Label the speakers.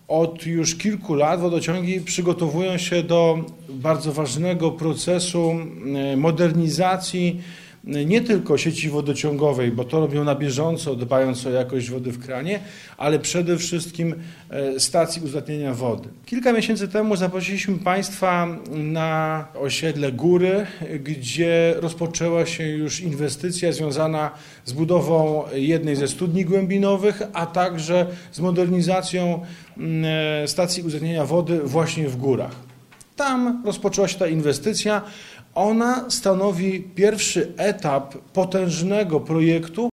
Speaker 1: Od już kilku lat wodociągi przygotowują się do bardzo ważnego procesu modernizacji nie tylko sieci wodociągowej, bo to robią na bieżąco, dbając o jakość wody w kranie, ale przede wszystkim stacji uzdatniania wody. Kilka miesięcy temu zaprosiliśmy Państwa na osiedle Góry, gdzie rozpoczęła się już inwestycja związana z budową jednej ze studni głębinowych, a także z modernizacją stacji uzdatniania wody właśnie w Górach. Tam rozpoczęła się ta inwestycja. Ona stanowi pierwszy etap potężnego projektu,